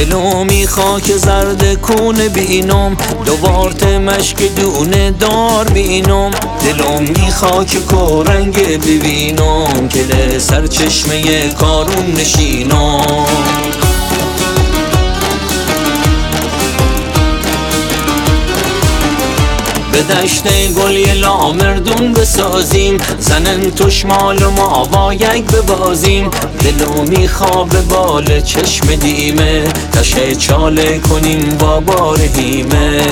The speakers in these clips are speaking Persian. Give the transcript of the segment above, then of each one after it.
دلو می خاک زرد کون بینم دوبارت مشک دونه دار بینم دلو می خاک کورنگ ببینم که لسر چشمه کارون نشینم به دشت گل یه لامردون بسازیم زنن توش مال و ما با یک ببازیم دلو میخواب بال چشم دیمه تشه چاله کنیم با بار هیمه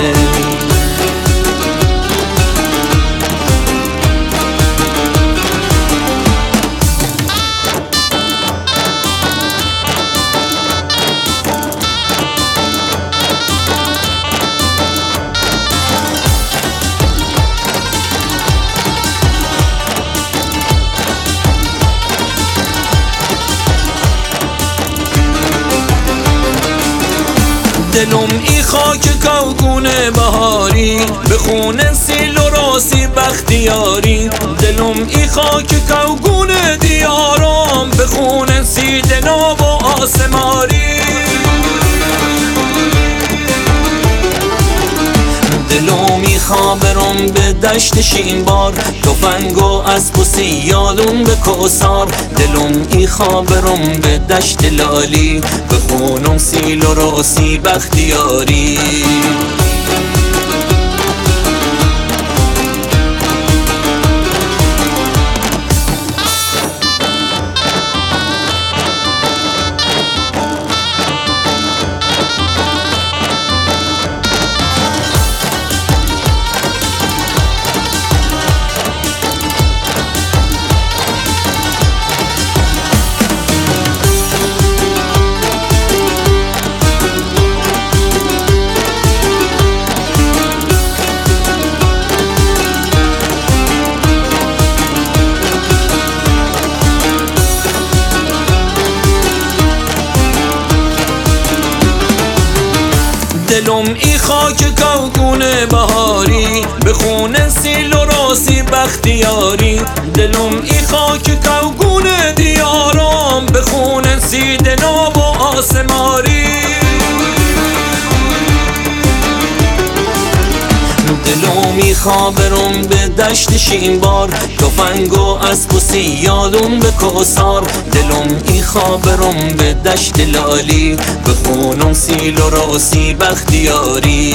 دلم ای خاک کوگونه بهاری بخونه سیل و راسی بختیاری دلم ای خاک کوگونه دیارم بخونه سی دناب و آسماری دلو میخوابرم به دشت شینبار تفنگ و اسب و سیالون به کوثار دلم ای خوابرم به دشت لالی بخونم سیل و راسی بختیاری دلم ای خاک کوگونه بهاری بخونه سیل و راسی بختیاری دلم ای خاک کوگونه دیارم بخونه سی دناب و آسماری دلو میخوابرم به دشت شینبار تفنگ و اسب و سیالون به کوثار دلم ای خوابرم به دشت لالی بخونم سیل و راسی بختیاری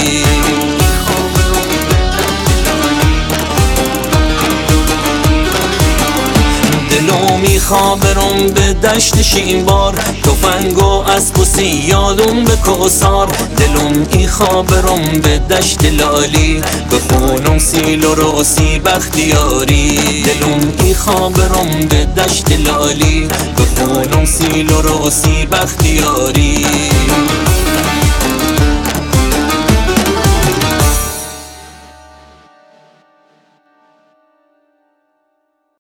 دلو میخوابرم به دشت شینبار تفنگ و اسب و سیالون به کوثار دلم ای خوابرم به دشت لالی بخونم سیل و راسی بختیاری دلم ای خوابرم به دشت لالی بخونم سیل و راسی بختیاری